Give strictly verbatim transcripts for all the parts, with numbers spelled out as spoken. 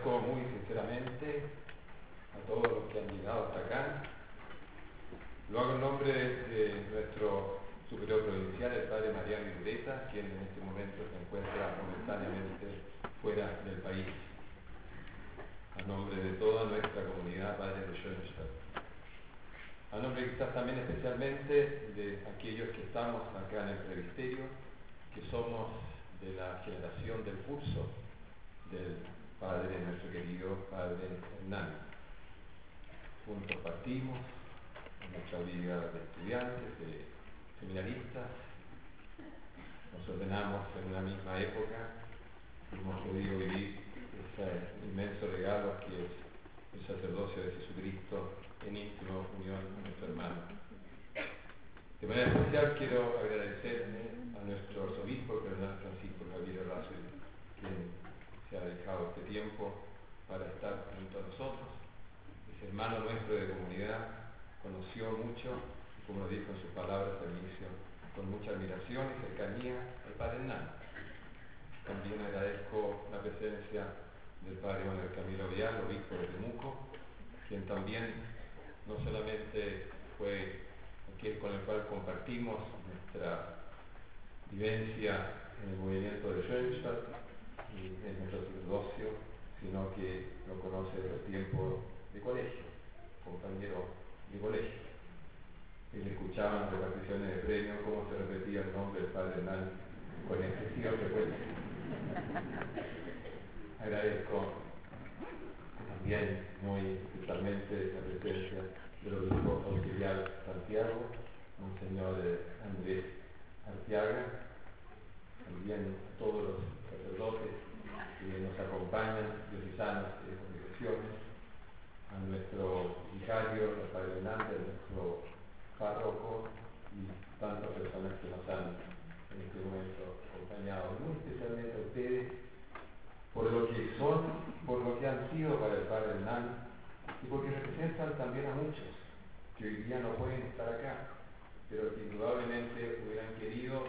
agradezco muy sinceramente a todos los que han llegado hasta acá. Lo hago en nombre de nuestro superior provincial, el padre Mariano Iureta, quien en este momento se encuentra momentáneamente fuera del país. A nombre de toda nuestra comunidad, padre de Schoenstatt. A nombre quizás también especialmente de aquellos que estamos acá en el presbiterio, que somos de la generación del curso del padre, nuestro querido padre Hernán. Juntos partimos en nuestra vida de estudiantes, de seminaristas, nos ordenamos en una misma época y hemos podido vivir ese inmenso regalo que es el sacerdocio de Jesucristo en íntima unión con nuestro hermano. De manera especial quiero agradecer a nuestro arzobispo, el cardenal Francisco Javier Razo, quien se ha dedicado este tiempo para estar junto a nosotros. Es hermano nuestro de comunidad, conoció mucho, y como lo dijo en sus palabras al inicio, con mucha admiración y cercanía al padre Hernán. También agradezco la presencia del padre Manuel Camilo Vial, obispo de Temuco, quien también no solamente fue aquel con el cual compartimos nuestra vivencia en el movimiento de Schoenstatt y en nuestro sacerdocio, sino que lo conoce de los tiempos de colegio, compañero de colegio. Y le escuchaban reparticiones de premios cómo se repetía el nombre del padre Hernán con excesiva frecuencia. Agradezco también muy especialmente la presencia del obispo auxiliar Santiago, Monseñor Andrés Arteaga, también a todos los sacerdotes que nos acompañan, diocesanos y de congregaciones, a nuestro vicario, Rafael Hernández, nuestro párroco y tantas personas que nos han en este momento acompañado, muy especialmente a ustedes, por lo que son, por lo que han sido para el padre Hernán y porque representan también a muchos que hoy día no pueden estar acá, pero que indudablemente hubieran querido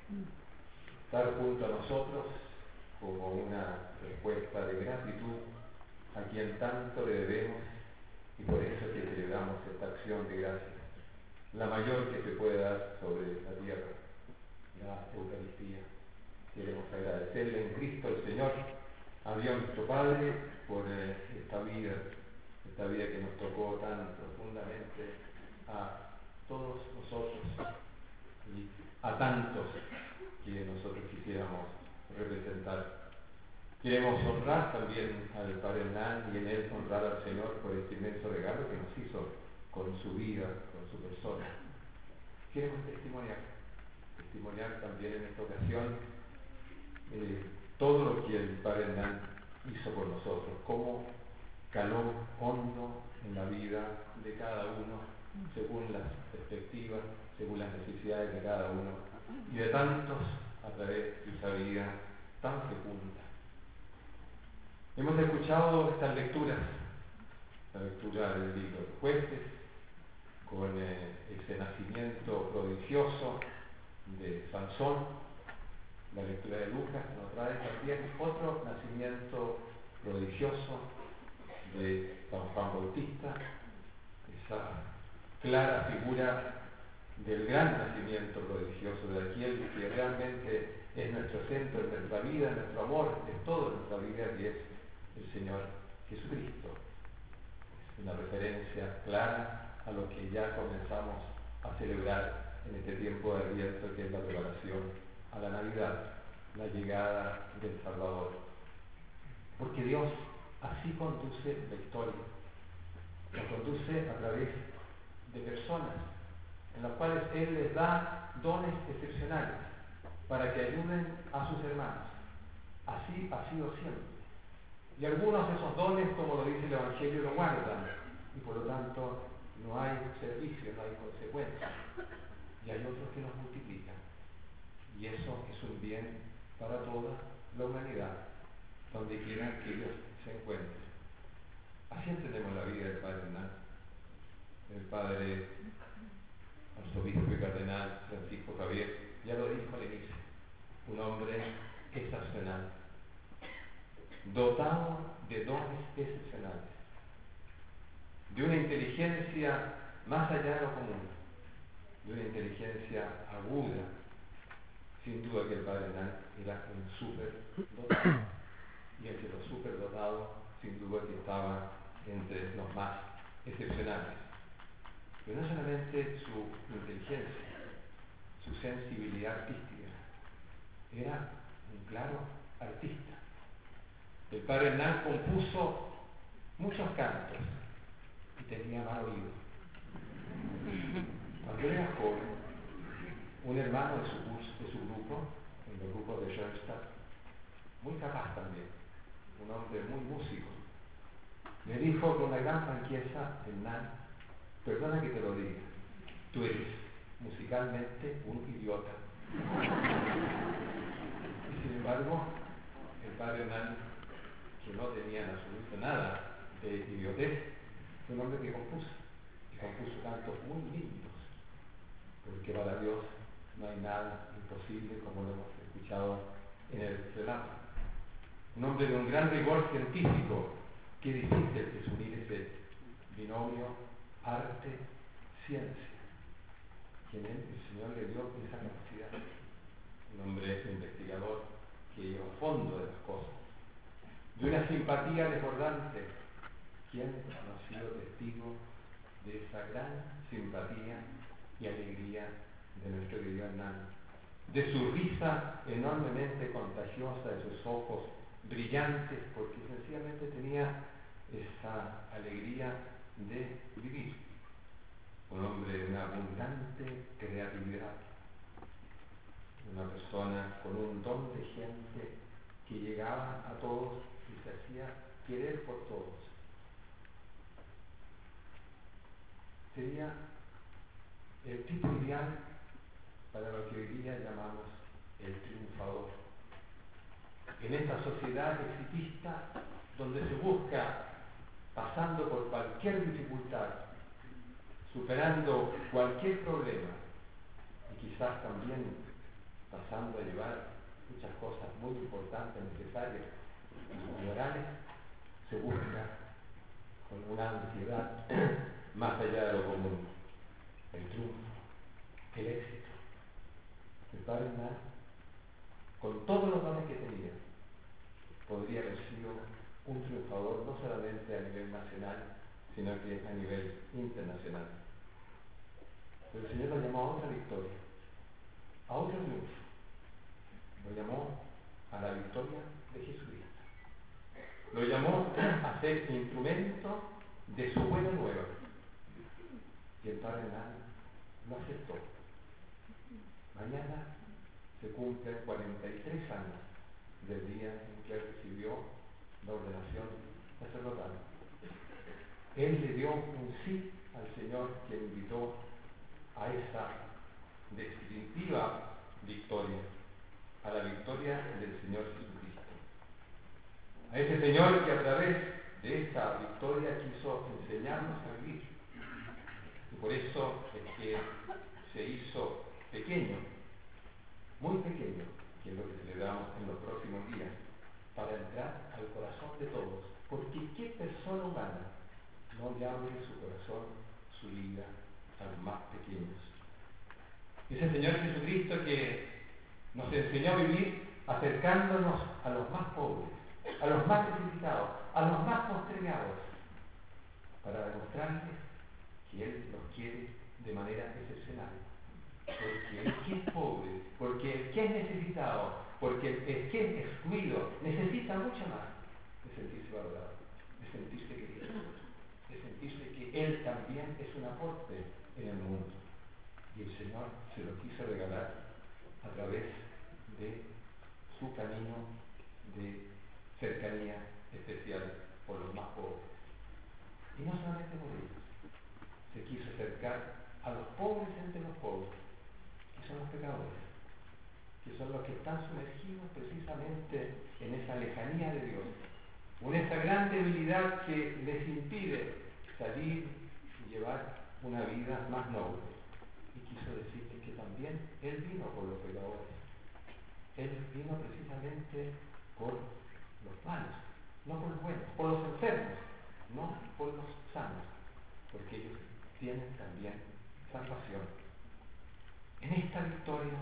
estar junto a nosotros como una respuesta de gratitud a quien tanto le debemos y por eso es que celebramos esta acción de gracias, la mayor que se puede dar sobre la tierra, la Eucaristía. Queremos agradecerle en Cristo el Señor, a Dios nuestro Padre, por eh, esta vida, esta vida que nos tocó tan profundamente a todos nosotros y a tantos que nosotros quisiéramos representar. Queremos honrar también al Padre Hernán y en él honrar al Señor por este inmenso regalo que nos hizo con su vida, con su persona. Queremos testimoniar, testimoniar también en esta ocasión eh, todo lo que el Padre Hernán hizo por nosotros, cómo caló hondo en la vida de cada uno, según las perspectivas, según las necesidades de cada uno, y de tantos a través de esa vida tan fecunda. Hemos escuchado estas lecturas, la lectura del libro de Jueces, con eh, ese nacimiento prodigioso de Sansón, la lectura de Lucas nos trae también otro nacimiento prodigioso de San Juan Bautista, esa clara figura del gran nacimiento prodigioso de aquel que realmente es nuestro centro, es nuestra vida, nuestro amor, es toda nuestra vida, que es el Señor Jesucristo. Es una referencia clara a lo que ya comenzamos a celebrar en este tiempo de Adviento, que es la preparación a la Navidad, la llegada del Salvador. Porque Dios así conduce la historia, la conduce a través de personas en las cuales Él les da dones excepcionales para que ayuden a sus hermanos. Así ha sido siempre. Y algunos de esos dones, como lo dice el Evangelio, lo guardan y por lo tanto no hay servicio, no hay consecuencia. Y hay otros que los multiplican. Y eso es un bien para toda la humanidad, donde quiera que ellos se encuentren. Así entendemos la vida del Padre Hernán, el Padre Arzobispo y Cardenal Francisco Javier, ya lo dijo al inicio, un hombre excepcional, dotado de dones excepcionales, de una inteligencia más allá de lo común, de una inteligencia aguda. Sin duda que el padre Hernán era un superdotado, y entre los superdotados, sin duda que estaba entre los más excepcionales. Pero no solamente su inteligencia, su sensibilidad artística, era un claro artista. El padre Hernán compuso muchos cantos y tenía mal oído. Cuando era joven, un hermano de su, curso, de su grupo, en los grupos de Schoenstatt, muy capaz también, un hombre muy músico, me dijo con una gran franqueza: Hernán, perdona que te lo diga, tú eres musicalmente un idiota. Y sin embargo, el padre Hernán, que no tenía en absoluto nada de idiotez, fue un hombre que compuso, y compuso cantos muy lindos, porque para Dios no hay nada imposible, como lo hemos escuchado en el relato. Un hombre de un gran rigor científico. Qué difícil es unir ese binomio arte-ciencia, que en él el Señor le dio esa capacidad. Un hombre investigador que iba a fondo de las cosas, de una simpatía desbordante. ¿Quién no ha sido testigo de esa gran simpatía y alegría de nuestro querido Hernán? De su risa enormemente contagiosa, de sus ojos brillantes, porque sencillamente tenía esa alegría de vivir. Un hombre de una abundante creatividad, una persona con un don de gente que llegaba a todos y se hacía querer por todos. Sería el tipo ideal para lo que hoy día llamamos el triunfador. En esta sociedad exitista, donde se busca, pasando por cualquier dificultad, superando cualquier problema, y quizás también pasando a llevar muchas cosas muy importantes, necesarias y morales, se busca con una ansiedad más allá de lo común el triunfo, el éxito. El padre Hernán, con todos los dones que tenía, podría haber sido un triunfador no solamente a nivel nacional, sino que a nivel internacional. Pero el Señor lo llamó a otra victoria, a otro triunfo. Lo llamó a la victoria de Jesucristo. Lo llamó a ser instrumento de su buena nueva. Y el padre Hernán lo aceptó. Mañana se cumplen cuarenta y tres años del día en que recibió la ordenación sacerdotal. Él le dio un sí al Señor, que invitó a esa definitiva victoria, a la victoria del Señor Jesucristo. A ese Señor que a través de esa victoria quiso enseñarnos a vivir. Y por eso es que se hizo pequeño, muy pequeño, que es lo que celebramos en los próximos días, para entrar al corazón de todos. Porque ¿qué persona humana no le abre su corazón, su vida, a los más pequeños? Ese Señor Jesucristo que nos enseñó a vivir acercándonos a los más pobres, a los más necesitados, a los más postergados, para demostrarles que Él los quiere de manera excepcional. Porque el que es pobre, porque el que es necesitado, porque el que es excluido, necesita mucho más de sentirse valorado, de sentirse querido, de sentirse que Él también es un aporte en el mundo. Y el Señor se lo quiso regalar a través de su camino de cercanía especial por los más pobres. Y no solamente por ellos, se quiso acercar a los pobres entre los pobres, que son los pecadores, que son los que están sumergidos precisamente en esa lejanía de Dios, con esa gran debilidad que les impide salir y llevar una vida más noble. Y quiso decirles que también Él vino por los pecadores. Él vino precisamente por los malos, no por los buenos, por los enfermos, no por los sanos, porque ellos tienen también salvación. En esta victoria,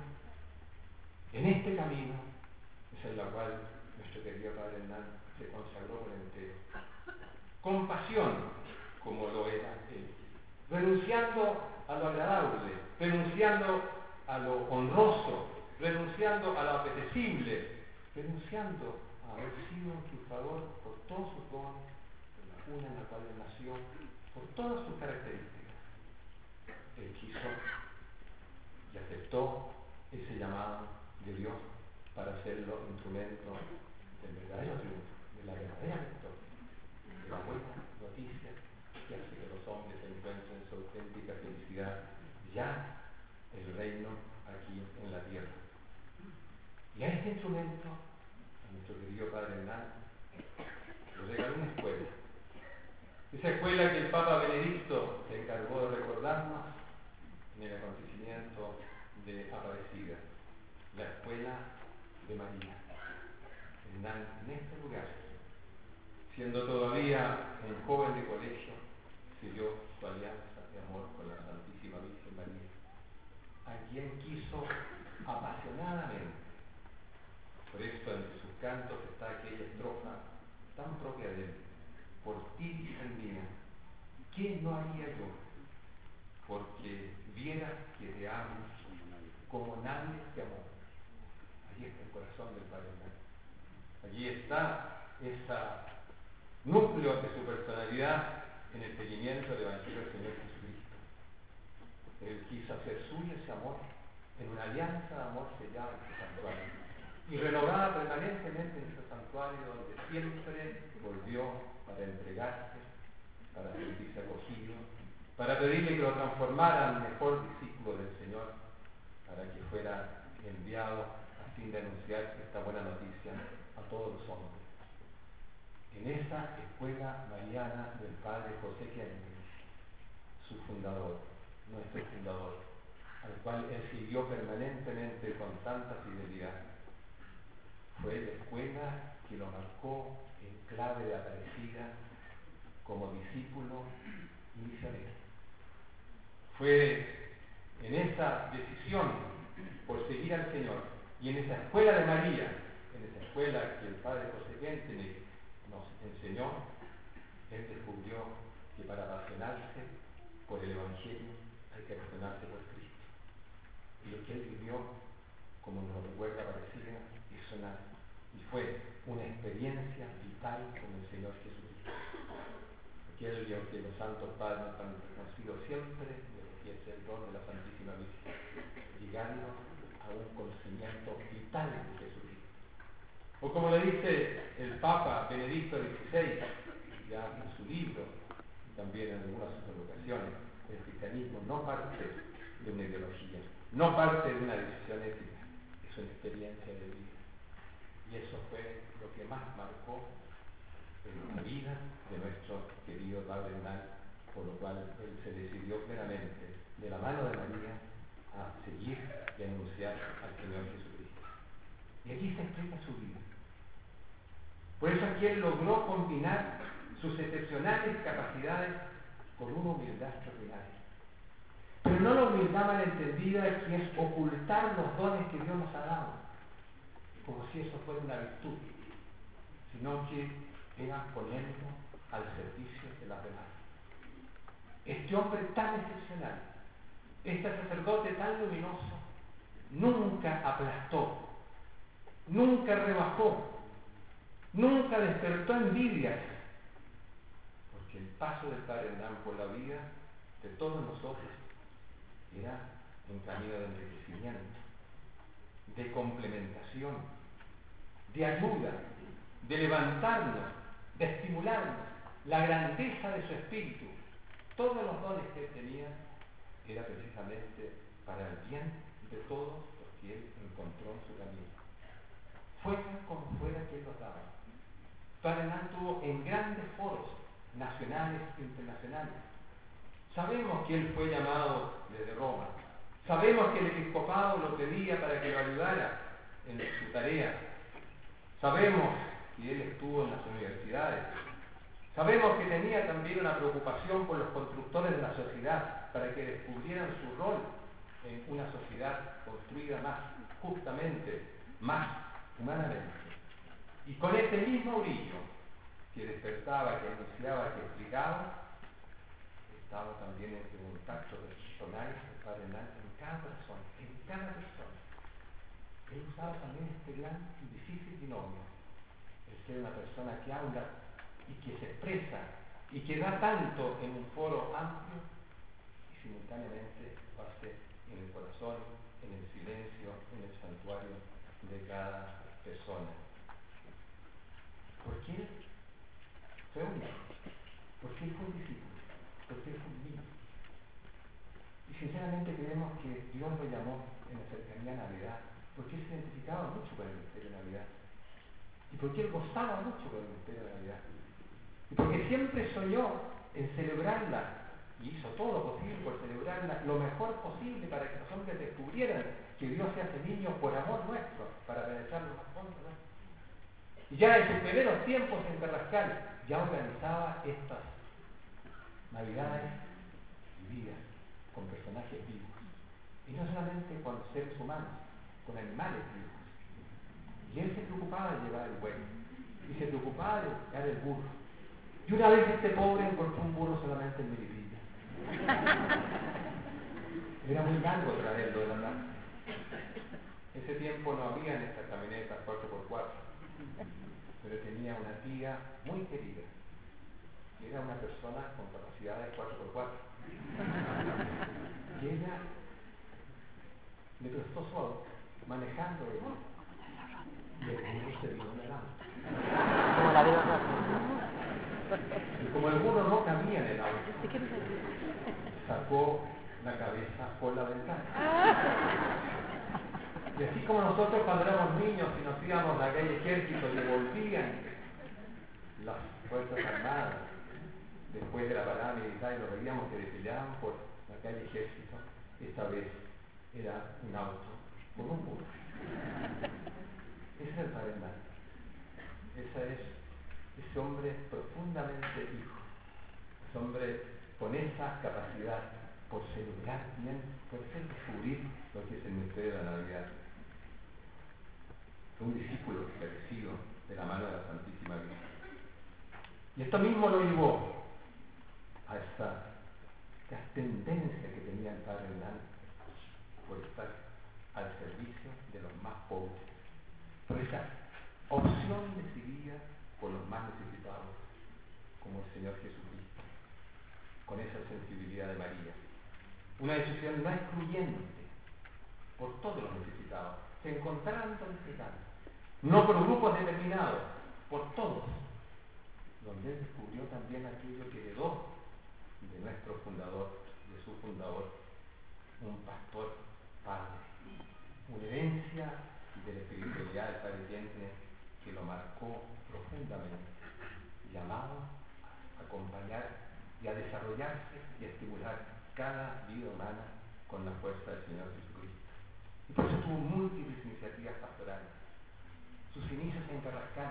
en este camino, es en la cual nuestro querido Padre Hernán se consagró por entero. Con pasión, como lo era él. Renunciando a lo agradable, renunciando a lo honroso, renunciando a lo apetecible, renunciando a haber sido un triunfador por todos sus dones, por la cuna en la cual él nació, por todas sus características. Él quiso y aceptó ese llamado de Dios para hacerlo instrumento del verdadero triunfo, de la verdadera victoria, de la buena noticia que hace que los hombres encuentren su auténtica felicidad, ya el reino aquí en la tierra. Y a este instrumento, a nuestro querido Padre Hernán, lo regaló una escuela. Esa escuela que el Papa Benedicto se encargó de recordarnos en el acontecimiento de Aparecida, la escuela de María. Hernán, en este lugar, siendo todavía un joven de colegio, selló su alianza de amor con la Santísima Virgen María, a quien quiso apasionadamente. Por eso entre sus cantos está aquella estrofa tan propia de él: por ti, Virgen mía, ¿qué no haría yo? Porque vieras que te amo como nadie te amó. Allí está el corazón del Padre Hernán. Allí está ese núcleo de su personalidad en el seguimiento del Evangelio del Señor Jesucristo. Él quiso hacer suyo ese amor en una alianza de amor sellada en su santuario y renovada permanentemente en su santuario, donde siempre volvió para entregarse, para sentirse acogido, para pedirle que lo transformara en mejor discípulo del Señor, para que fuera enviado a fin de anunciar esta buena noticia a todos los hombres. En esa escuela mariana del Padre José Kempis, su fundador, nuestro fundador, al cual él siguió permanentemente con tanta fidelidad, fue la escuela que lo marcó en clave de Aparecida como discípulo y misionero. Fue en esa decisión por seguir al Señor y en esa escuela de María, en esa escuela que el Padre José Kempis nos enseñó, él descubrió que para apasionarse por el Evangelio hay que apasionarse por Cristo. Y lo que él vivió, como nos recuerda Aparecida, es una, y fue una experiencia vital con el Señor Jesucristo. Aquello que los santos padres han reconocido siempre de lo que es el don de la Santísima Virgen, llegando a un conocimiento vital de Jesucristo. O como le dice el Papa Benedicto dieciséis, ya en su libro, y también en algunas de sus ocasiones, el cristianismo no parte de una ideología, no parte de una decisión ética, es una experiencia de vida. Y eso fue lo que más marcó en la vida de nuestro querido Padre Hernán, por lo cual él se decidió plenamente, de la mano de María, a seguir y anunciar al Señor Jesucristo. Y allí se explica su vida. Por eso aquí él logró combinar sus excepcionales capacidades con una humildad extraordinaria. Pero no la humildad malentendida, que es ocultar los dones que Dios nos ha dado, como si eso fuera una virtud, sino que era poniendo al servicio de las demás. Este hombre tan excepcional, este sacerdote tan luminoso, nunca aplastó, nunca rebajó, nunca despertó envidias, porque el paso del Padre Hernán por la vida de todos nosotros era un camino de enriquecimiento, de complementación, de ayuda, de levantarnos, de estimularnos, la grandeza de su espíritu. Todos los dones que él tenía era precisamente para el bien de todos los que él encontró en su camino. Fuera como fuera que él los daba. Padre Hernán tuvo en grandes foros nacionales e internacionales. Sabemos que él fue llamado desde Roma. Sabemos que el episcopado lo pedía para que lo ayudara en su tarea. Sabemos y él estuvo en las universidades. Sabemos que tenía también una preocupación por los constructores de la sociedad, para que descubrieran su rol en una sociedad construida más justamente, más humanamente. Y con ese mismo brillo que despertaba, que anunciaba, que explicaba, estaba también ese contacto personal del Padre Hernán en cada persona, en cada persona. Él usaba también este gran y difícil binomio, el ser una persona que habla y que se expresa y que da tanto en un foro amplio y simultáneamente lo hace en el corazón, en el silencio, en el santuario de cada persona. ¿Por qué? Fue único. ¿Por qué fue un discípulo? ¿Por qué fue un niño? Y sinceramente creemos que Dios lo llamó en la cercanía a Navidad, porque él se identificaba mucho con el misterio de Navidad. Y porque él gozaba mucho con el misterio de Navidad. Y porque siempre soñó en celebrarla, y hizo todo lo posible por celebrarla lo mejor posible para que los hombres descubrieran que Dios se hace niño por amor nuestro, para penetrar lo más hondo nuestro. Y ya en sus primeros tiempos en Carrascal, ya organizaba estas Navidades vividas, con personajes vivos. Y no solamente con seres humanos, con animales vivos. Y él se preocupaba de llevar el buey, y se preocupaba de llevar el burro. Y una vez este pobre encontró un burro solamente en Melipilla. Era muy largo traerlo de la nada. Ese tiempo no había en esta camioneta cuatro por cuatro, pero tenía una tía muy querida, que era una persona con capacidad de cuatro por cuatro. Y ella le prestó su auto, manejando el burro. Y el burro se vino en el auto. Como la veo rápido. Y como el burro no cabía en el auto, sacó la cabeza por la ventana. Y así como nosotros cuando éramos niños y nos íbamos a la calle Ejército y devolvían las Fuerzas Armadas después de la parada militar y lo veíamos que desfilaban por la calle Ejército, esta vez era un auto con un burro. Ese es el Padre Hernán. Ese es ese hombre profundamente hijo, ese hombre con esa capacidad por celebrar bien, por hacer descubrir lo que es el misterio de la Navidad. Fue un discípulo esclarecido de la mano de la Santísima Virgen. Y esto mismo lo llevó a esa, esa tendencia que tenía el Padre Hernán por estar al servicio de los más pobres, por esa opción decidida por los más necesitados, como el Señor Jesucristo, con esa sensibilidad de María. Una decisión no excluyente por todos los necesitados, se encontraran donde se encontraran, no por grupos determinados, por todos, donde él descubrió también aquello que heredó de nuestro fundador, de su fundador, un pastor padre, una herencia de la espiritualidad del Padre Eterno que lo marcó profundamente, llamado a acompañar y a desarrollarse y a estimular cada vida humana con la fuerza del Señor Jesucristo. Y por eso tuvo múltiples iniciativas pastorales. Sus inicios en Carrascal,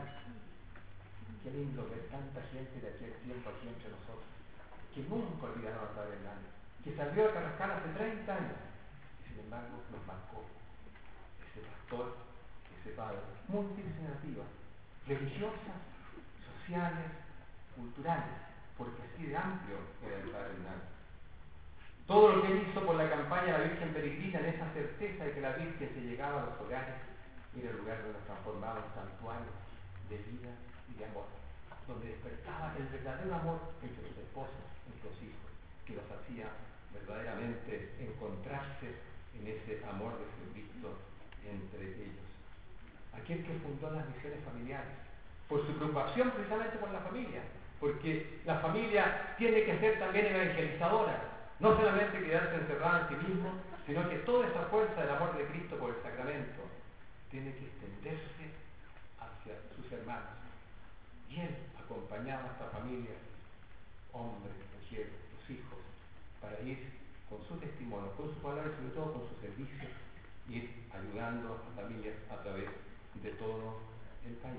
qué lindo ver tanta gente de aquel tiempo aquí entre nosotros, que nunca olvidaron al Padre Hernán, que salió de Carrascal hace treinta años, y sin embargo nos marcó ese pastor, ese padre. Múltiples iniciativas, religiosas, sociales, culturales, porque así de amplio era el Padre Hernán. Todo lo que él hizo por la campaña de la Virgen Peregrina, en esa certeza de que la Virgen se llegaba a los hogares, era el lugar donde transformaba un santuario de vida y de amor, donde despertaba el verdadero amor entre los esposos, entre los hijos, que los hacía verdaderamente encontrarse en ese amor de Jesucristo entre ellos. Aquel que fundó las misiones familiares, por su preocupación precisamente por la familia, porque la familia tiene que ser también evangelizadora, no solamente quedarse encerrada en sí mismo, sino que toda esa fuerza del amor de Cristo por el sacramento tiene que extenderse hacia sus hermanos. Y él acompañaba a esta familia, hombres, mujeres, los hijos, para ir con su testimonio, con su palabra y sobre todo con su servicio, ir ayudando a familias a través de todo el país.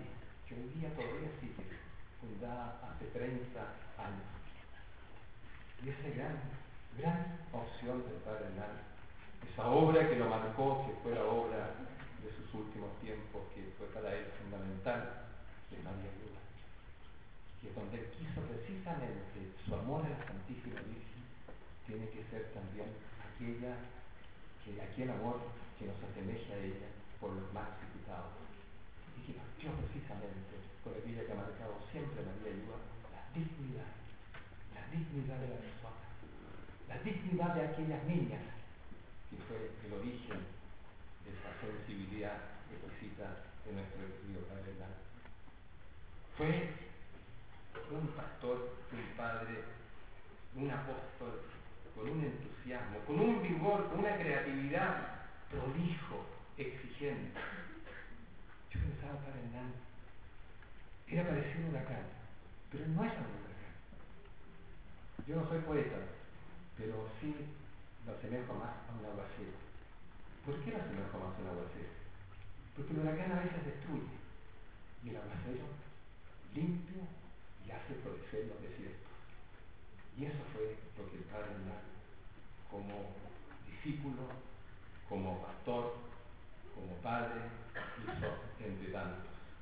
que hoy día todavía sigue, fundada hace treinta años. Y esa gran, gran opción del padre Hernán, esa obra que lo marcó, que fue la obra de sus últimos tiempos, que fue para él fundamental, de María Ayuda, que donde él quiso precisamente su amor a la Santísima Virgen, tiene que ser también aquella, que, aquel amor que nos asemeja a ella por los más disputados, y que partió precisamente por aquella que ha marcado siempre María Ayuda, la dignidad, la dignidad de la persona, la dignidad de aquellas niñas, que fue el origen de esa sensibilidad exquisita de nuestro querido padre Hernán. Fue un pastor, un padre, un apóstol, con un entusiasmo, con un vigor, con una creatividad prolijo, exigente. Yo pensaba, padre Hernán, era parecido a un huracán, pero no era un huracán. Yo no soy poeta, pero sí lo asemejo más a un aguacero. ¿Por qué lo asemejo más a un aguacero? Porque el huracán a veces destruye, y el aguacero limpia y hace florecer los desiertos. Y eso fue lo que el padre Hernán, como discípulo, como pastor, como padre, hizo entre tantos.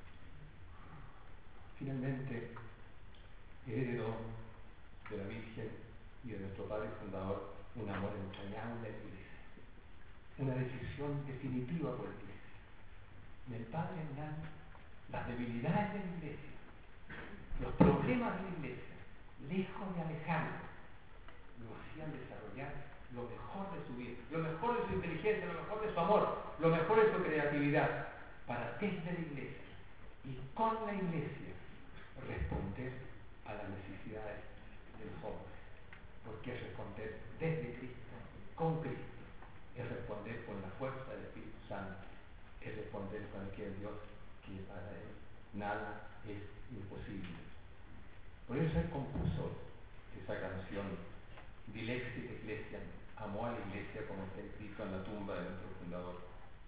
Finalmente, heredó de la Virgen y de nuestro padre fundador un amor entrañable a la Iglesia, una decisión definitiva por la Iglesia. En el padre Hernán, las debilidades de la Iglesia, los problemas de la Iglesia, lejos de alejarlo, lo hacían desarrollar lo mejor de su vida, lo mejor de su inteligencia, lo mejor de su amor, lo mejor de su creatividad, para desde la Iglesia y con la Iglesia responder a las necesidades de los hombres, porque es responder desde Cristo, con Cristo, es responder con la fuerza del Espíritu Santo, es responder con aquel Dios que para él nada es imposible. Por eso él compuso esa canción, Dilexit Ecclesiam, amó a la Iglesia como está escrito en la tumba de nuestro fundador.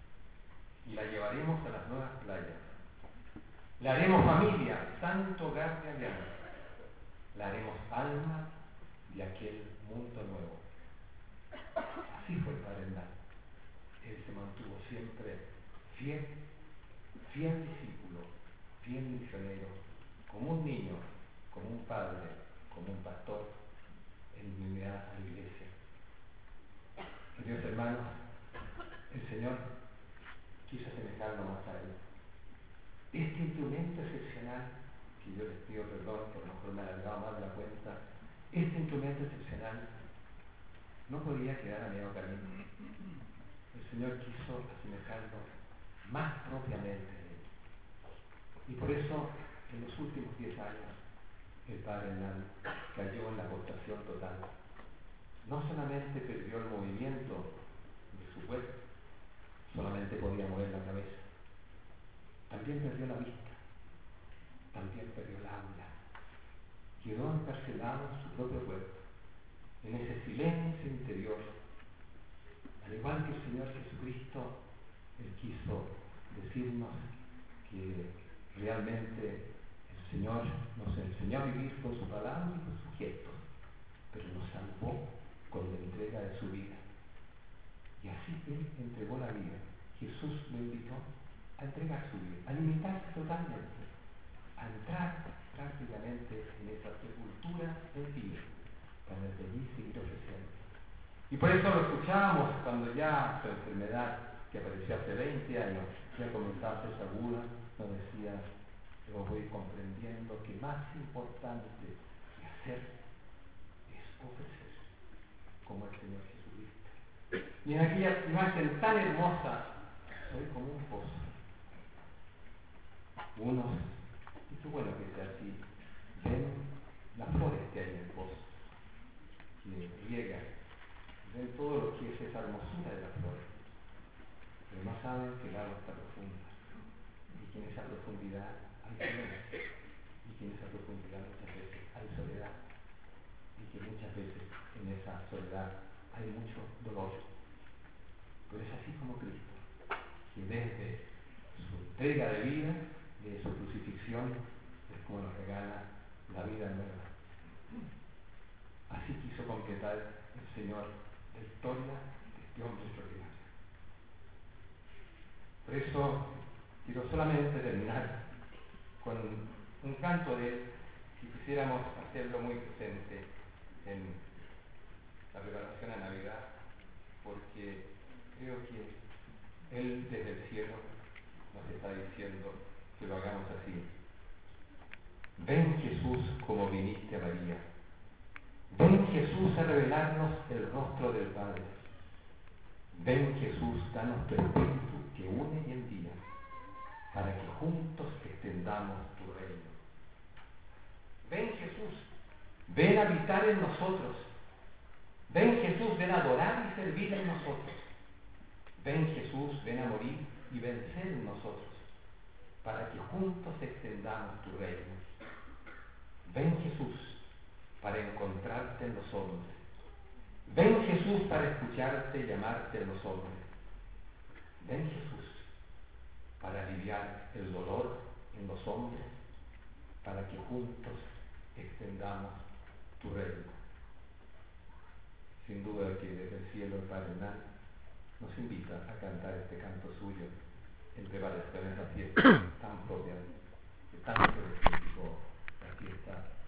Y la llevaremos a las nuevas playas. La haremos familia, santo hogar de alianza. La haremos alma de aquel mundo nuevo. Así fue el padre Hernán. Él se mantuvo siempre fiel, fiel discípulo, fiel misionero, como un niño, como un padre, como un pastor, en unidad a la Iglesia. Queridos hermanos, el Señor quiso asemejarlo más a él. Este instrumento excepcional, que yo les pido perdón, que a lo mejor me he alargado más de la cuenta, este instrumento excepcional no podía quedar a medio camino. El Señor quiso asemejarlo más propiamente a él. Y por eso, en los últimos diez años, el padre Hernán cayó en la postración total. No solamente perdió el movimiento de su cuerpo, solamente podía mover la cabeza. También perdió la vista, también perdió el habla. Quedó encarcelado en su propio cuerpo, en ese silencio interior. Al igual que el Señor Jesucristo, Él quiso decirnos que realmente el Señor nos enseñó a vivir con su palabra y con sus gestos, pero nos salvó con la entrega de su vida. Y así Él entregó la vida. Jesús lo invitó a entregar su vida, a limitarse totalmente, a entrar prácticamente en esa sepultura en vida, para desde allí seguir ofreciendo. Y por eso lo escuchábamos cuando ya su enfermedad, que apareció hace veinte años, ya comenzaba a ser aguda, nos decía: yo voy comprendiendo que más importante que hacer es ofrecer, como el Señor Jesucristo. Y en aquella imagen tan hermosa, soy como un pozo. Unos, y qué bueno que sea así, ven las flores que hay en el pozo, que riegan, ven todo lo que es esa hermosura de las flores, pero no saben que el agua está profunda, y que en esa profundidad hay silencio, y que en esa profundidad muchas veces hay soledad, y que muchas veces en esa soledad hay mucho dolor. Pero es así como Cristo, que desde su entrega de vida de su crucifixión es como nos regala la vida nueva. Así quiso completar el Señor la historia de este hombre extraordinario. Por eso quiero solamente terminar con un canto de él, si quisiéramos hacerlo muy presente en la preparación a Navidad, porque creo que él desde el cielo nos está diciendo que lo hagamos así. Ven Jesús como viniste a María. Ven Jesús a revelarnos el rostro del Padre. Ven Jesús, danos tu espíritu que une y envía, para que juntos extendamos tu reino. Ven Jesús, ven a habitar en nosotros. Ven Jesús, ven a adorar y servir en nosotros. Ven Jesús, ven a morir y vencer en nosotros, para que juntos extendamos tu reino. Ven Jesús, para encontrarte en los hombres. Ven Jesús, para escucharte y amarte en los hombres. Ven Jesús, para aliviar el dolor en los hombres, para que juntos extendamos tu reino. Sin duda que desde el cielo el Padre Hernán nos invita a cantar este canto suyo en preparación a esa fiesta tan propia, que tanto le significó la fiesta